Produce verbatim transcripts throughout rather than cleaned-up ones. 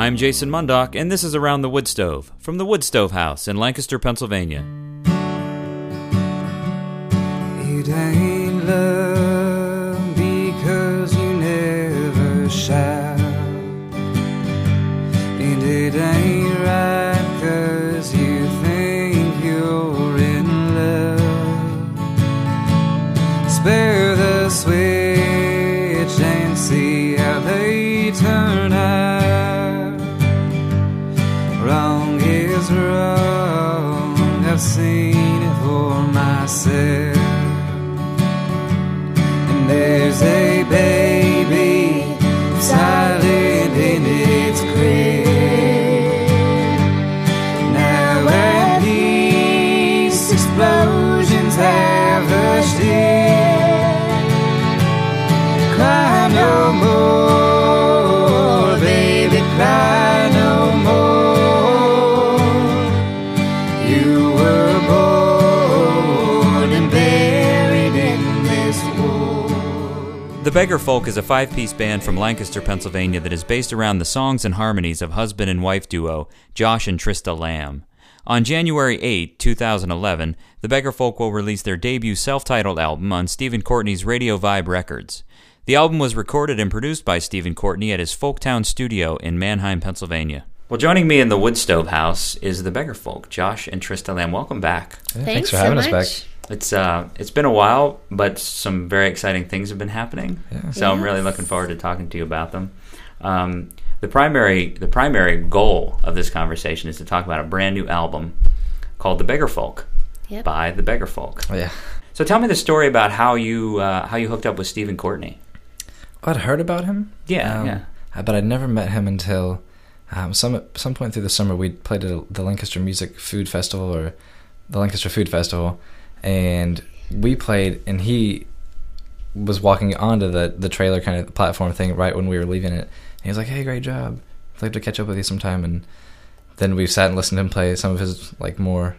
I'm Jason Mundock, and this is Around the Wood Stove, from the Wood Stove House in Lancaster, Pennsylvania. It ain't love because you never shout, and it ain't right cause you think you're in love. Spare the switch and see how they turn out. Wrong is wrong, I've seen it for myself. There's a baby silent in its crib. Now at peace, explosions have hushed in. Cry no more, baby, cry no more. You were born and buried in this war. The Beggar Folk is a five-piece band from Lancaster, Pennsylvania that is based around the songs and harmonies of husband and wife duo Josh and Trista Lamb. On January eighth, twenty eleven, the Beggar Folk will release their debut self-titled album on Stephen Courtney's Radio Vibe Records. The album was recorded and produced by Stephen Courtney at his Folktown studio in Manheim, Pennsylvania. Well, joining me in the Wood Stove House is the Beggar Folk, Josh and Trista Lamb. Welcome back. Yeah, thanks, thanks for so having much. us back. It's uh, it's been a while, but some very exciting things have been happening. Yeah. So yes. I'm really looking forward to talking to you about them. Um, the primary the primary goal of this conversation is to talk about a brand new album called The Beggar Folk yep. by The Beggar Folk. Oh, yeah. So tell me the story about how you uh, how you hooked up with Stephen Courtney. I'd heard about him. Yeah, um, yeah. But I'd never met him until um, some some point through the summer. We played at the Lancaster Music Food Festival or the Lancaster Food Festival. And we played, and he was walking onto the, the trailer kind of platform thing right when we were leaving it. And he was like, "Hey, great job. I'd like to catch up with you sometime." And then we sat and listened to him play some of his like more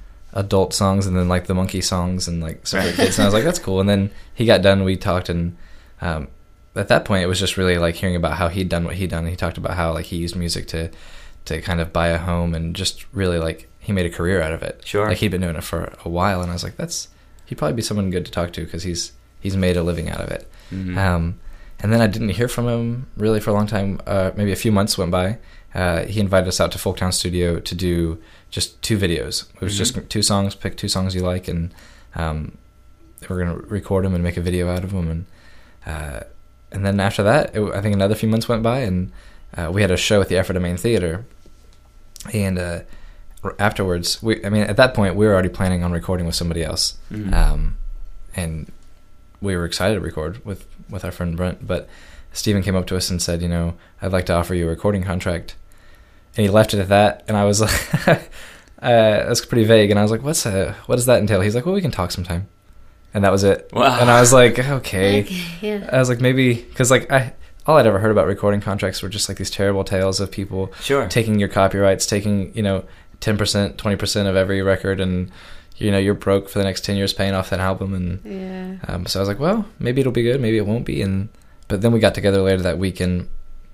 adult songs, and then like the monkey songs and like some of the kids. And I was like, "That's cool." And then he got done. We talked, and um, at that point, it was just really like hearing about how he'd done what he'd done. And he talked about how like he used music to to kind of buy a home and just really like. He made a career out of it. Sure. Like he'd been doing it for a while, and I was like, "That's he'd probably be someone good to talk to because he's he's made a living out of it." Mm-hmm. Um, and then I didn't hear from him really for a long time. Uh, maybe a few months went by. Uh, he invited us out to Folktown Studio to do just two videos. It was mm-hmm. just two songs. Pick two songs you like, and um, we're gonna record them and make a video out of them. And uh, and then after that, it, I think another few months went by, and uh, we had a show at the Ephrata Main Theater, and. Uh, Afterwards, we I mean, at that point, we were already planning on recording with somebody else, mm-hmm. um, and we were excited to record with, with our friend Brent. But Stephen came up to us and said, "You know, I'd like to offer you a recording contract," and he left it at that. And I was like, uh, "That's pretty vague." And I was like, "What's a, what does that entail?" He's like, "Well, we can talk sometime," and that was it. Wow. And I was like, "Okay." okay yeah. I was like, maybe because like I. All I'd ever heard about recording contracts were just like these terrible tales of people sure. taking your copyrights, taking, you know, ten percent, twenty percent of every record, and, you know, you're broke for the next ten years paying off that album. And yeah. um, so I was like, well, maybe it'll be good, maybe it won't be. And But then we got together later that week, and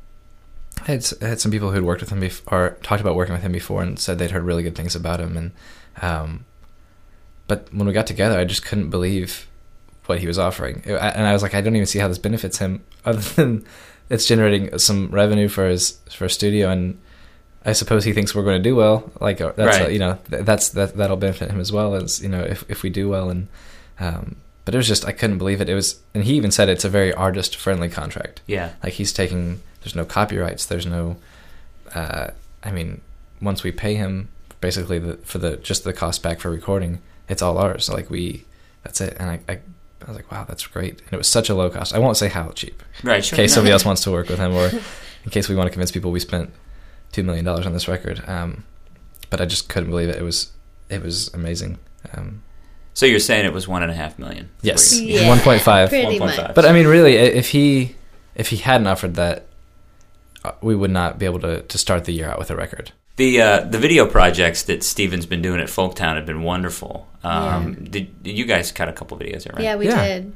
I had, I had some people who'd worked with him before, or talked about working with him before, and said they'd heard really good things about him. And um, But when we got together, I just couldn't believe what he was offering. And I was like, I don't even see how this benefits him other than it's generating some revenue for his for his studio, and I suppose he thinks we're going to do well. Like that's right. uh, you know that's that that'll benefit him as well as, you know, if if we do well. And um, but it was just I couldn't believe it. It was, and he even said it's a very artist friendly contract. Yeah, like he's taking. There's no copyrights. There's no. Uh, I mean, once we pay him basically the, for the just the cost back for recording, it's all ours. So like we, that's it. And I. I I was like, wow, that's great. And it was such a low cost. I won't say how cheap. Right, sure. In case somebody else wants to work with him, or in case we want to convince people we spent two million dollars on this record. Um, but I just couldn't believe it. It was it was amazing. Um, so you're saying it was one and a half million? Yes, yeah, one point five. Pretty one point five. But I mean, really, if he if he hadn't offered that, we would not be able to, to start the year out with a record. The uh, the video projects that Stephen's been doing at Folktown have been wonderful. Um, yeah. did, did you guys cut a couple videos, right? Yeah, we yeah. did.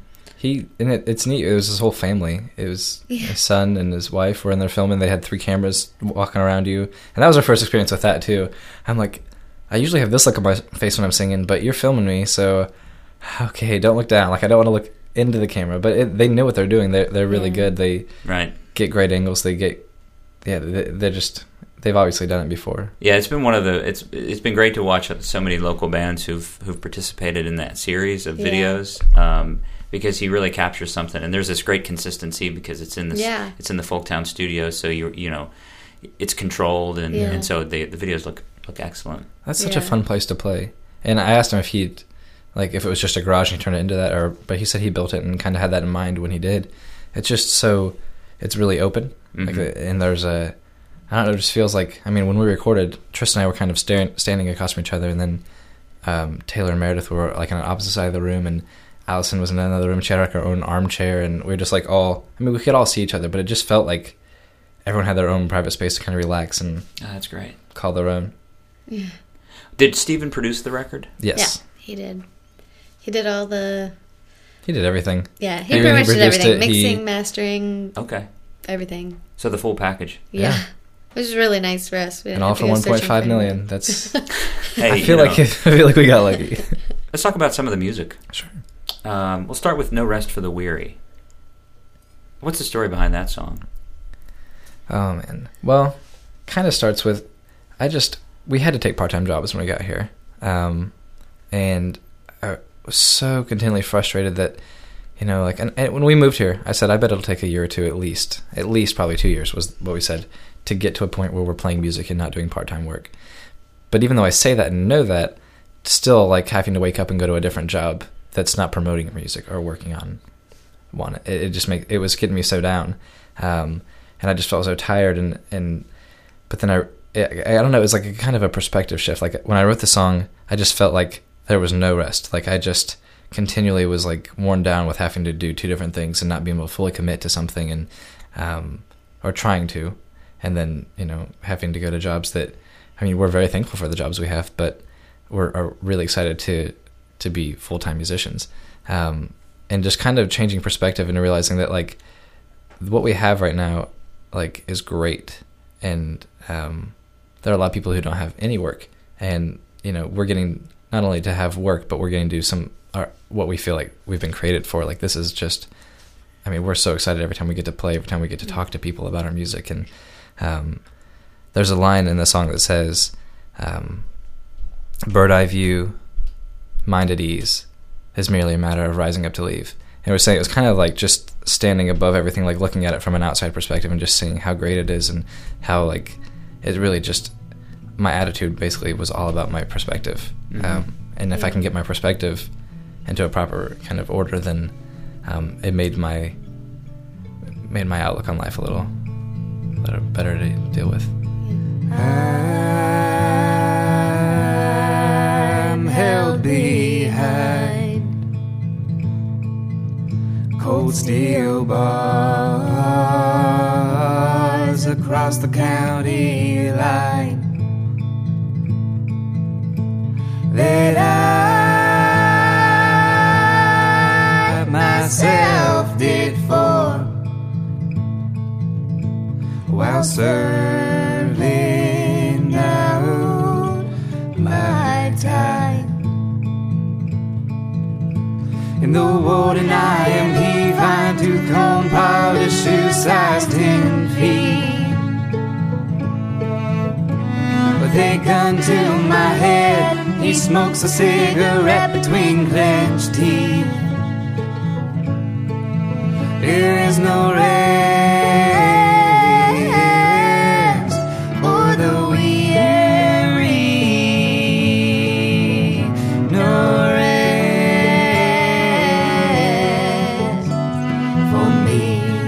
he and it, it's neat. It was his whole family. It was Yeah. his son and his wife were in there filming. They had three cameras walking around you, and that was our first experience with that too. I'm like, I usually have this look on my face when I'm singing, but you're filming me, so okay, don't look down. Like I don't want to look into the camera, but it, they know what they're doing. They're they're really Yeah. good. They Right. get great angles. They get yeah. They, they're just they've obviously done it before. Yeah, it's been one of the it's it's been great to watch so many local bands who've who've participated in that series of Yeah. videos, um, because he really captures something, and there's this great consistency because it's in this Yeah. it's in the Folktown studio, so you you know it's controlled, and, Yeah. and so the the videos look look excellent. That's such a Yeah. fun place to play. And I asked him if he'd, like, if it was just a garage and he turned it into that, or, but he said he built it and kind of had that in mind when he did. It's just so, it's really open. Like, Mhm. and there's a, I don't know, it just feels like, I mean, when we recorded, Tristan and I were kind of staring, standing across from each other, and then um, Taylor and Meredith were, like, on the opposite side of the room, and Allison was in another room. She had, like, her own armchair, and we were just, like, all, I mean, we could all see each other, but it just felt like everyone had their own private space to kind of relax and Oh, that's great. call their own. Yeah. Did Steven produce the record? Yes. Yeah, he did. He did all the... He did everything. Yeah, he He- pretty he much did produced everything. it, he- Mixing, mastering, Okay, everything. so the full package. Yeah. Yeah. Which is really nice for us. We And didn't all have to for go one point searching five for million. anything. That's. Hey, I feel you like know. I feel like we got lucky. Let's talk about some of the music. Sure. Um, we'll start with "No Rest for the Weary." What's the story behind that song? Oh man. Well, kind of starts with, I just we had to take part time jobs when we got here, um, and I was so continually frustrated that, you know, like, and, and when we moved here, I said I bet it'll take a year or two at least, at least probably two years was what we said, to get to a point where we're playing music and not doing part time work. But even though I say that and know that, still like having to wake up and go to a different job that's not promoting music or working on one, it, it just make it was getting me so down, um, and I just felt so tired and and but then I I don't know, it was like a kind of a perspective shift. Like when I wrote the song, I just felt like there was no rest. Like I just continually was like worn down with having to do two different things and not being able to fully commit to something, and um, or trying to, and then you know having to go to jobs that, I mean, we're very thankful for the jobs we have, but we're are really excited to to be full time musicians, um, and just kind of changing perspective and realizing that like what we have right now like is great, and um, there are a lot of people who don't have any work, and you know we're getting not only to have work, but we're getting to do some our, what we feel like we've been created for. Like this is just, I mean, we're so excited every time we get to play, every time we get to talk to people about our music. And um, there's a line in the song that says, um, "Bird eye view, mind at ease, is merely a matter of rising up to leave." And we're saying it was kind of like just standing above everything, like looking at it from an outside perspective and just seeing how great it is and how like it really just, my attitude basically was all about my perspective. Mm-hmm. Um, and if I can get my perspective into a proper kind of order, then um, it made my made my outlook on life a little better, better to deal with. I'm held behind cold steel bars across the county line that I myself did for while serving out my time. In the warden I am he, fine tooth comb, polished shoe size ten feet. With a gun to my head, he smokes a cigarette between clenched teeth. There is no rest for the weary, no rest for me.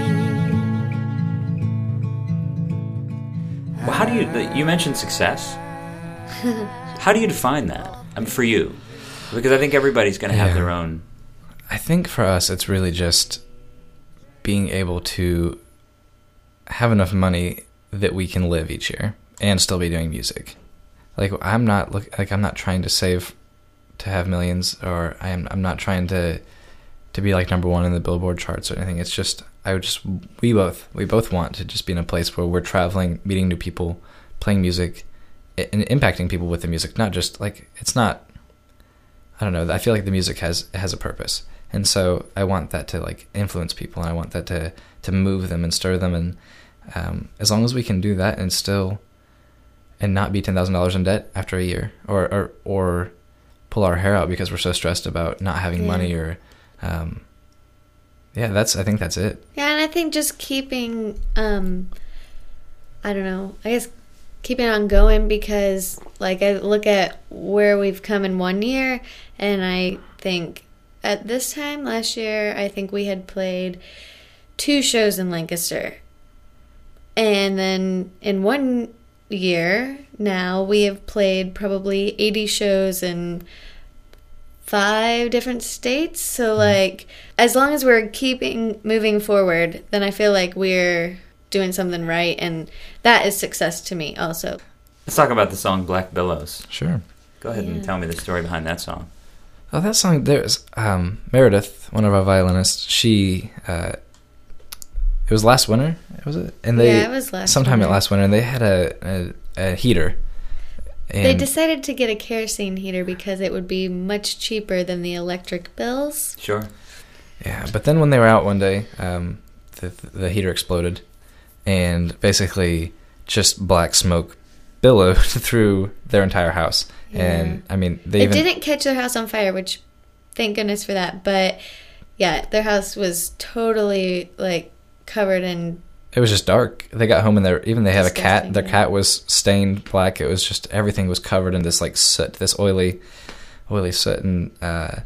Well, how do you? You mentioned success. How do you define that? I mean, for you, because I think everybody's going to have Yeah. their own. I think for us, it's really just being able to have enough money that we can live each year and still be doing music. Like I'm not look like I'm not trying to save to have millions, or I am I'm not trying to to be like number one in the Billboard charts or anything. It's just I would just we both we both want to just be in a place where we're traveling, meeting new people, playing music, and impacting people with the music. Not just like it's not. I don't know. I feel like the music has has a purpose, and so I want that to like influence people, and I want that to to move them and stir them. And um, as long as we can do that and still and not be ten thousand dollars in debt after a year, or or or pull our hair out because we're so stressed about not having Yeah. money, or um, yeah, that's I think that's it. Yeah, and I think just keeping, um, I don't know, I guess keeping on going, because like I look at where we've come in one year, and I think at this time last year, I think we had played two shows in Lancaster. And then in one year now, we have played probably eighty shows in five different states. So like as long as we're keeping moving forward, then I feel like we're doing something right, and that is success to me also. Let's talk about the song Black Billows. Sure. Go ahead and Yeah. tell me the story behind that song. Oh, that song. There's um, Meredith, one of our violinists. She uh, it was last winter, was it? And they Yeah, it was last sometime winter. at last winter, and they had a a, a heater. And They decided to get a kerosene heater because it would be much cheaper than the electric bills. Sure. Yeah, but then when they were out one day, um, the the heater exploded, and basically just black smoke billowed through their entire house. Yeah. And I mean, they It even didn't catch their house on fire, which thank goodness for that. But yeah, their house was totally like covered in. it was just dark. They got home and they even they have a cat. Disgusting, Their yeah. cat was stained black. It was just everything was covered in this like soot, this oily, oily soot, and uh,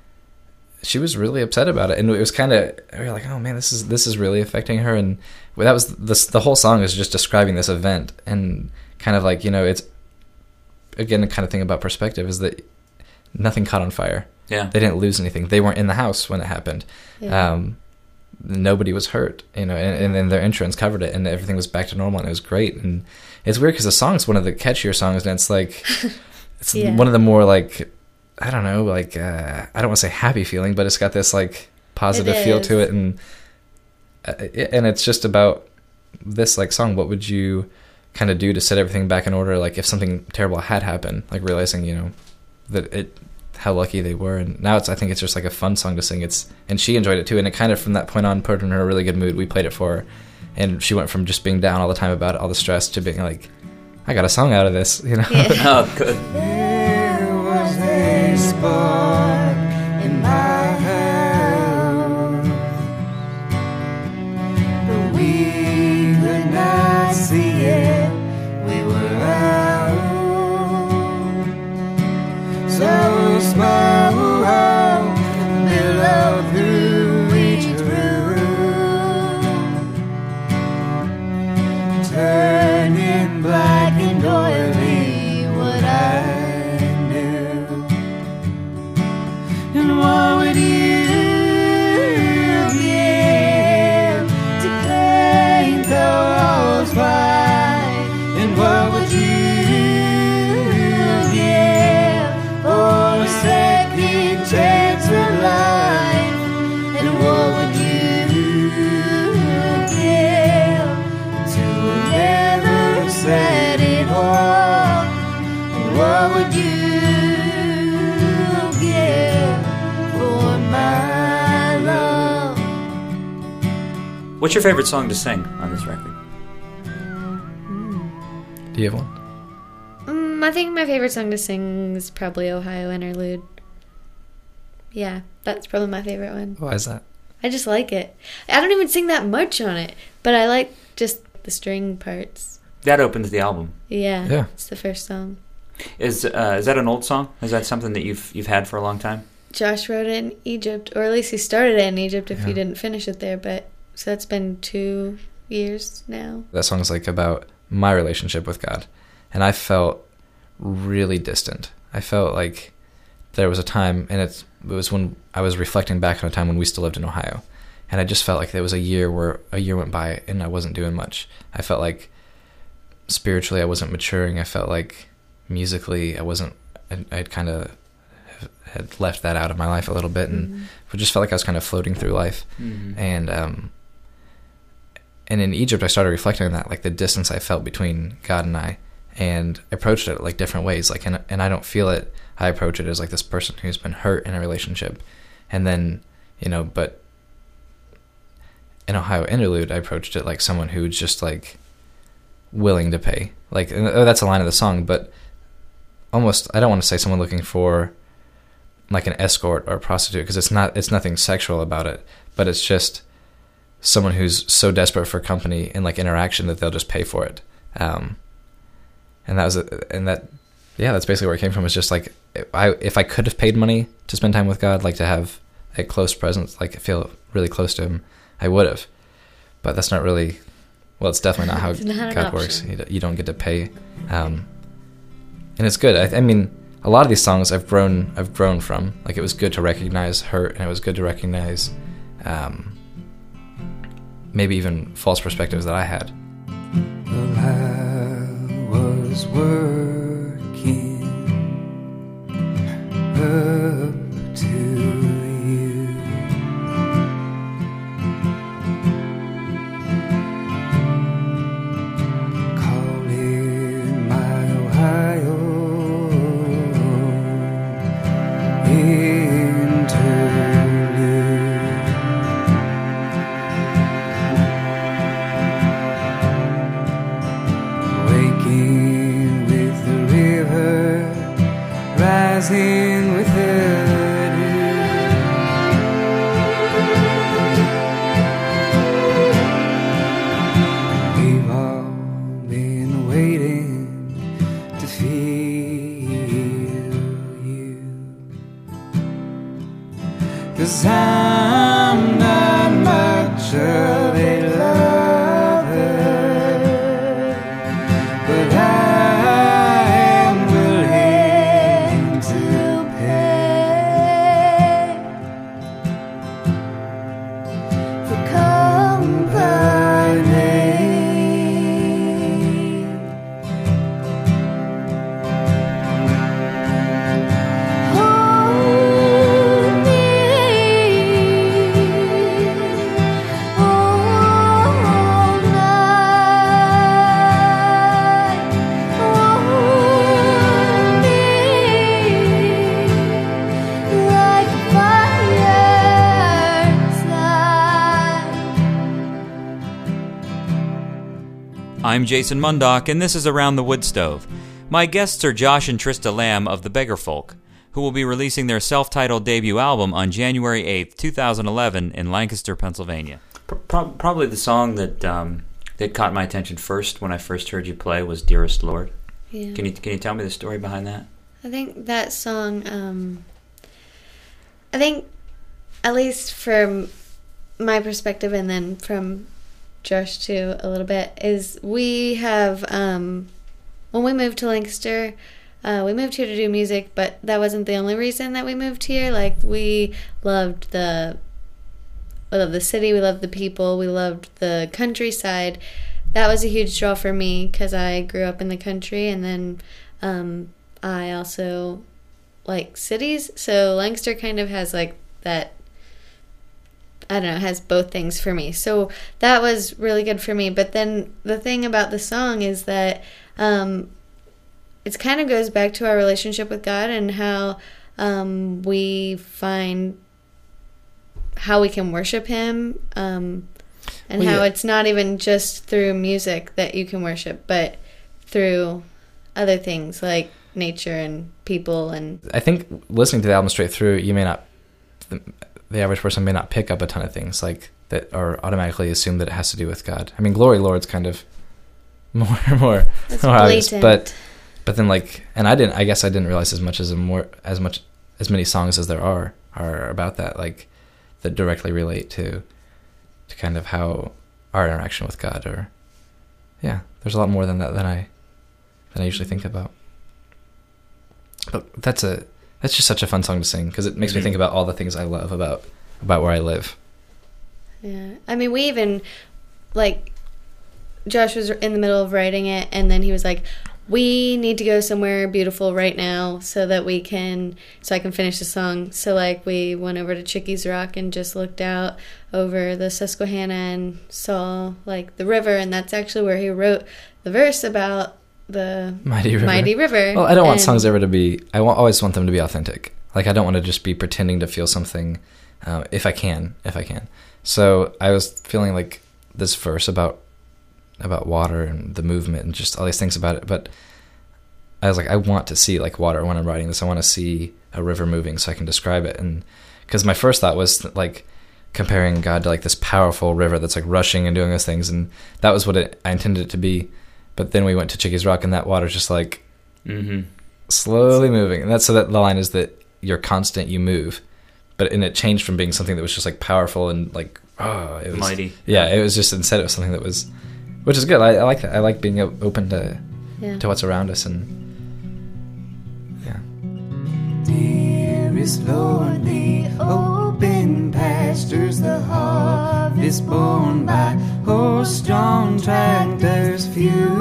she was really upset about it. And it was kind of we were like, oh man, this is this is really affecting her. And well, that was this. The whole song is just describing this event and kind of like you know it's again the kind of thing about perspective is that nothing caught on fire. Yeah. They didn't lose anything. They weren't in the house when it happened. Yeah. Um, nobody was hurt, you know, and, and then their insurance covered it, and everything was back to normal, and it was great. And it's weird because the song's one of the catchier songs, and it's like it's Yeah. one of the more like I don't know, like uh, I don't want to say happy feeling, but it's got this like positive It feel is. to it, and uh, it, and it's just about this like song. What would you kind of do to set everything back in order? Like if something terrible had happened, like realizing you know that it. How lucky they were, and now it's I think it's just like a fun song to sing. It's and she enjoyed it too, and it kind of from that point on put her in a really good mood. We played it for her, and she went from just being down all the time about it, all the stress, to being like, I got a song out of this, you know. Yeah. Oh, good. There was a spark in my house, but we could not see it. We were out, so small, below through each room, turning black and oily what I knew. And what would you give to paint the walls white? And what would you give for a second chance of life? And what would you give to never set it off? And what would you give for my love? What's your favorite song to sing on this record? Do you have one? Mm, I think my favorite song to sing is probably Ohio Interlude. Yeah, that's probably my favorite one. Why is that? I just like it. I don't even sing that much on it, but I like just the string parts. That opens the album. Yeah, Yeah. it's the first song. Is uh, is that an old song? Is that something that you've you've had for a long time? Josh wrote it in Egypt, or at least he started it in Egypt if he Yeah. didn't finish it there, but so that's been two years now. That song's like about my relationship with God, and I felt really distant. I felt like there was a time, and it's, it was when I was reflecting back on a time when we still lived in Ohio, and I just felt like there was a year where a year went by and I wasn't doing much. I felt like spiritually I wasn't maturing. I felt like musically I wasn't. I, I'd kind of had left that out of my life a little bit, and Mm-hmm. it just felt like I was kind of floating through life. Mhm. And um, and in Egypt, I started reflecting on that, like the distance I felt between God and I, and I approached it like different ways. Like, and and I don't feel it. I approach it as like this person who's been hurt in a relationship, and then you know, but in Ohio Interlude, I approached it like someone who's just like willing to pay. Like, and that's a line of the song, but almost, I don't want to say someone looking for like an escort or a prostitute, because it's not, it's nothing sexual about it, but it's just someone who's so desperate for company and like interaction that they'll just pay for it. Um, and that was, a, and that, yeah, that's basically where it came from. It's just like, I, if I could have paid money to spend time with God, like to have a close presence, like feel really close to him, I would have. But that's not really, well, it's definitely not how It's not an God option. works. You, you don't get to pay. Um, and it's good. I, I mean, a lot of these songs I've grown, I've grown from. Like, it was good to recognize hurt, and it was good to recognize um, maybe even false perspectives that I had. Well, I was working up to you. Calling my Ohio interlude. Waking with the river, rising with the dew. We've all been waiting to feel you, 'cause I'm not much of a lover, but I am willing to pay for company. Hold me all night. Hold me like fireside. I'm Jason Mundock, and this is Around the Wood Stove. My guests are Josh and Trista Lamb of the Beggar Folk, who will be releasing their self-titled debut album on January eighth, twenty eleven in Lancaster, Pennsylvania. Pro- probably the song that um, that caught my attention first when I first heard you play was Dearest Lord. Yeah. Can you can you tell me the story behind that? I think that song, um, I think, at least from my perspective and then from Josh too a little bit, is we have, um, when we moved to Lancaster, uh, we moved here to do music, but that wasn't the only reason that we moved here. Like, we loved the, we loved the city, we loved the people, we loved the countryside. That was a huge draw for me because I grew up in the country, and then um, I also like cities. So Lancaster kind of has like that, I don't know, has both things for me. So that was really good for me. But then the thing about the song is that um, it kind of goes back to our relationship with God and how um, we find how we can worship Him, um, and Well, how yeah. it's not even just through music that you can worship, but through other things like nature and people. And I think listening to the album straight through, you may not, the, the average person may not pick up a ton of things like that, or automatically assume that it has to do with God. I mean, Glory Lord's kind of more more, it's more obvious, blatant. but but then like, and I didn't, I guess I didn't realize as much as a more as much as many songs as there are are about that, like that directly relate to to kind of how our interaction with God, or yeah, there's a lot more than that than I than I usually think about. But that's a that's just such a fun song to sing because it makes Mhm. me think about all the things I love about about where I live. Yeah. I mean, we even, like, Josh was in the middle of writing it, and then he was like, we need to go somewhere beautiful right now so that we can, so I can finish the song. So like we went over to Chickies Rock and just looked out over the Susquehanna and saw like the river, and that's actually where he wrote the verse about the Mighty River. Mighty River. Well, I don't want And- songs ever to be, I wa- always want them to be authentic. Like, I don't want to just be pretending to feel something, uh, if I can, if I can. So I was feeling like this verse about about water and the movement and just all these things about it, but I was like, I want to see like water when I'm writing this. I want to see a river moving so I can describe it. And because my first thought was like comparing God to like this powerful river that's like rushing and doing those things, and that was what it, I intended it to be. But then we went to Chickies Rock, and that water's just like Mm-hmm. slowly moving, and that's so that the line is that you're constant, you move, but and it changed from being something that was just like powerful and like oh, it was Mighty. Yeah, it was just instead it was something that was, which is good. I, I like that. I like being o- open to Yeah. to what's around us, and yeah. Dearest Lord, the open pastures, the harvest borne by horse-drawn tractors, fueled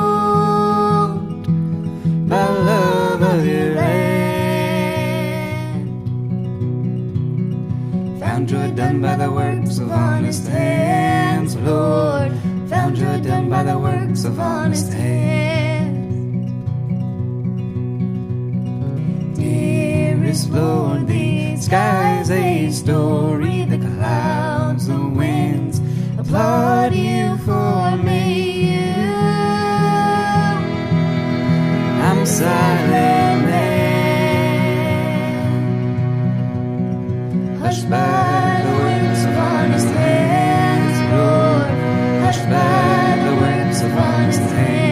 by love of your land. Found joy done by the works of honest hands, Lord. Found joy done by the works of honest hands. Dearest Lord, the sky's a story, the clouds, the winds applaud you for me. I'm silent and hushed by the works of honest hands, Lord. Hushed by the works of honest hands.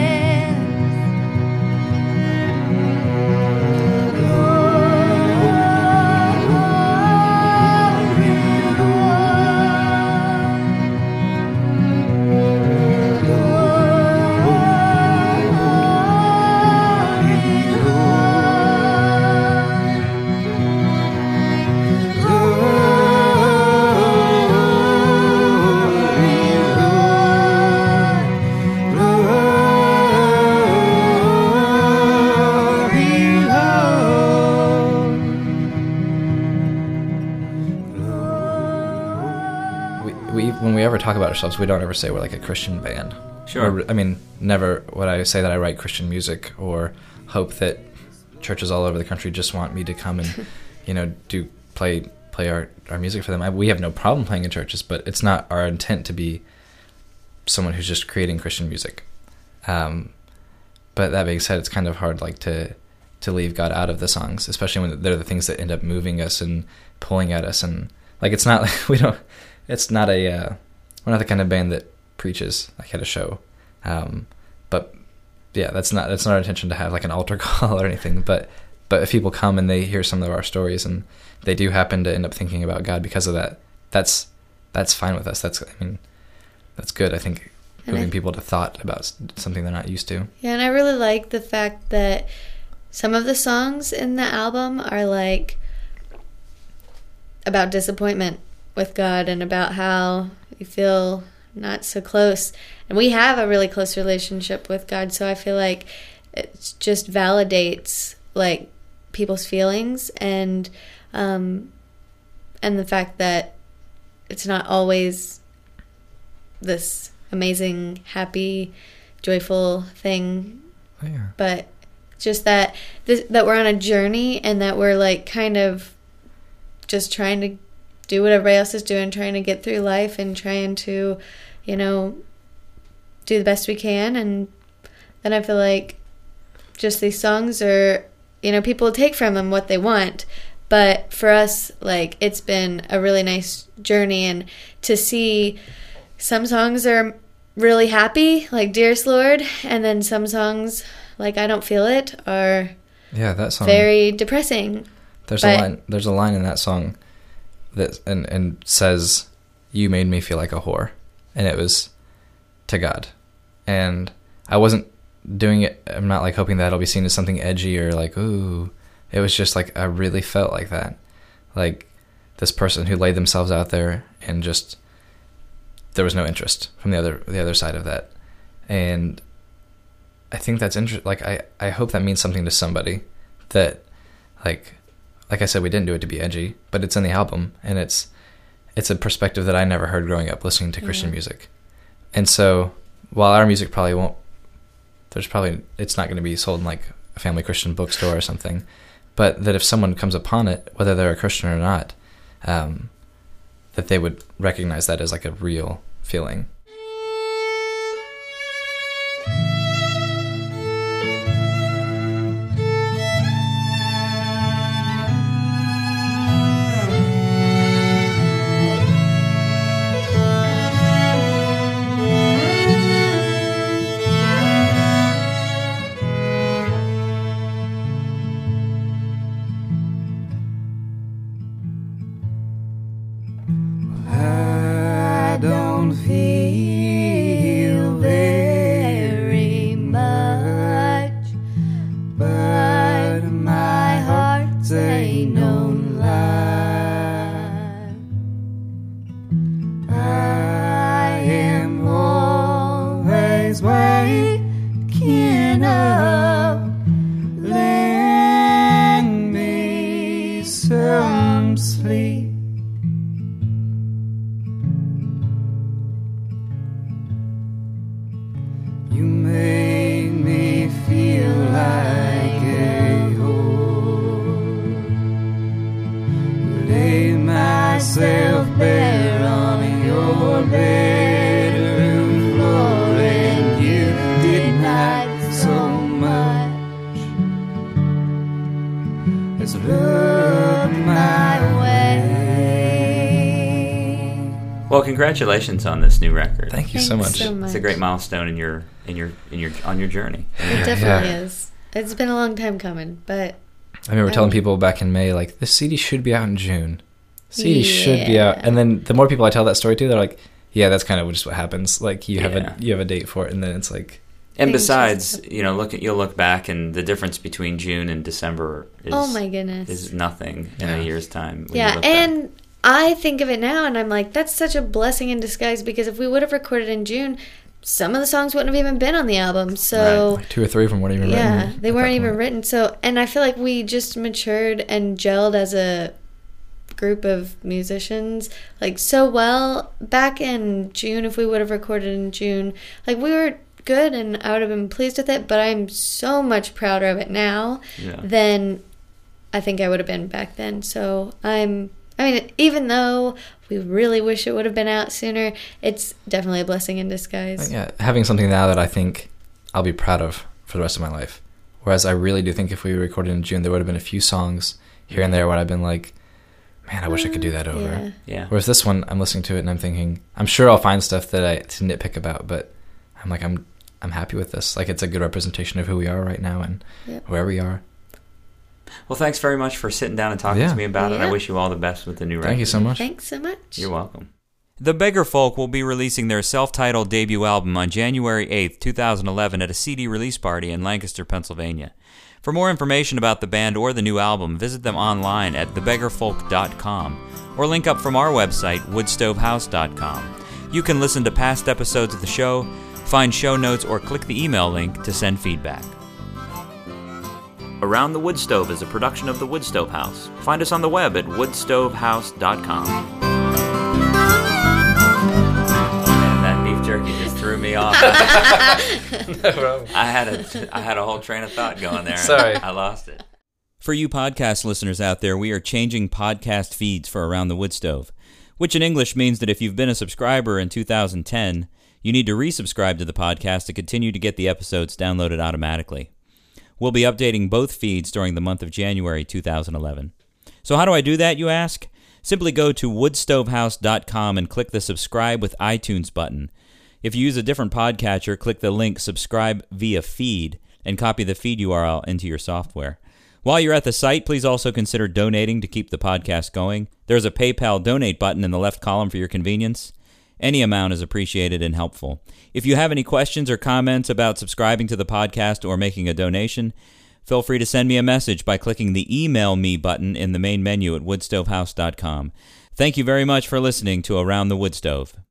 We, we when we ever talk about ourselves, we don't ever say we're like a Christian band. Sure. We're- I mean, never would I say that I write Christian music or hope that churches all over the country just want me to come and, you know, do play play our, our music for them. I, we have no problem playing in churches, but it's not our intent to be someone who's just creating Christian music. Um, but that being said, it's kind of hard like to to leave God out of the songs, especially when they're the things that end up moving us and pulling at us. And like, it's not like we don't. It's not a. Uh, we're not the kind of band that preaches like at a show. Um, but yeah, that's not that's not our intention to have like an altar call or anything. But but if people come and they hear some of our stories and they do happen to end up thinking about God because of that, that's that's fine with us. That's I mean, that's good. I think And moving I- people to thought about s- something they're not used to. Yeah, and I really like the fact that some of the songs in the album are like about disappointment with God and about how you feel not so close. And we have a really close relationship with God, so I feel like it just validates like people's feelings and um and the fact that it's not always this amazing, happy, joyful thing, Oh, yeah. but just that this, that we're on a journey and that we're like kind of just trying to do what everybody else is doing, trying to get through life and trying to, you know, do the best we can. And then I feel like just these songs are, you know, people take from them what they want. But for us, like, it's been a really nice journey. And to see some songs are really happy, like Dearest Lord, and then some songs, like I Don't Feel It, are Yeah, that song. very depressing. There's but- a line. There's a line in that song that and and says, "You made me feel like a whore," and it was to God, and I wasn't doing it. I'm not like hoping that it'll be seen as something edgy or like ooh. It was just like I really felt like that, like this person who laid themselves out there and just there was no interest from the other the other side of that, and I think that's interesting. Like, I, I hope that means something to somebody. That, like, like I said, we didn't do it to be edgy, but it's in the album, and it's it's a perspective that I never heard growing up listening to Christian Yeah. music. And so, while our music probably won't, there's probably, it's not going to be sold in, like, a family Christian bookstore or something, but that if someone comes upon it, whether they're a Christian or not, um, that they would recognize that as, like, a real feeling. I don't feel very much, but my heart's a known lie. I am always waking up. Lend me some sleep. You made me feel like a whore. Lay myself bare on your bedroom floor, and you did not so much as look my way. Well, congratulations on this new record. Thank you Thanks so much. so much. It's a great milestone in your in your in your on your journey. It definitely Yeah. is. It's been a long time coming, but I remember Um, telling people back in May, like, this C D should be out in June. C D should be out. Yeah. And then the more people I tell that story to, they're like, yeah, that's kind of just what happens. Like, you have Yeah. a you have a date for it, and then it's like, And Things besides, just- you know, look at you'll look back, and the difference between June and December is oh my goodness. is nothing in Yeah. a year's time. when you Yeah, look back. and I think of it now and I'm like, that's such a blessing in disguise, because if we would have recorded in June, some of the songs wouldn't have even been on the album. So like two or three of them weren't even yeah, written. they at weren't that even point. written. So, and I feel like we just matured and gelled as a group of musicians like so well back in June. If we would have recorded in June, like, we were good and I would have been pleased with it, but I'm so much prouder of it now Yeah. than I think I would have been back then. So I'm, I mean, even though we really wish it would have been out sooner, it's definitely a blessing in disguise. Yeah, having something now that I think I'll be proud of for the rest of my life. Whereas I really do think if we recorded in June, there would have been a few songs here and there where I've been like, man, I wish I could do that over. Yeah. Yeah. Whereas this one, I'm listening to it and I'm thinking, I'm sure I'll find stuff that I to nitpick about, but I'm like, I'm I'm happy with this. Like, it's a good representation of who we are right now and Yep. where we are. Well, thanks very much for sitting down and talking Yeah. to me about it. Yeah. I wish you all the best with the new record. Thank you so much. Thanks so much. You're welcome. The Beggar Folk will be releasing their self-titled debut album on January eighth, twenty eleven at a C D release party in Lancaster, Pennsylvania. For more information about the band or the new album, visit them online at the beggar folk dot com or link up from our website, woodstove house dot com. You can listen to past episodes of the show, find show notes, or click the email link to send feedback. Around the Woodstove is a production of the Woodstove House. Find us on the web at woodstove house dot com. Man, that beef jerky just threw me off. I had a I had a whole train of thought going there. Sorry. I lost it. For you podcast listeners out there, we are changing podcast feeds for Around the Woodstove, which in English means that if you've been a subscriber in two thousand ten, you need to resubscribe to the podcast to continue to get the episodes downloaded automatically. We'll be updating both feeds during the month of January two thousand eleven. So how do I do that, you ask? Simply go to woodstove house dot com and click the Subscribe with iTunes button. If you use a different podcatcher, click the link Subscribe via Feed and copy the feed U R L into your software. While you're at the site, please also consider donating to keep the podcast going. There's a PayPal donate button in the left column for your convenience. Any amount is appreciated and helpful. If you have any questions or comments about subscribing to the podcast or making a donation, feel free to send me a message by clicking the Email Me button in the main menu at woodstove house dot com. Thank you very much for listening to Around the Woodstove.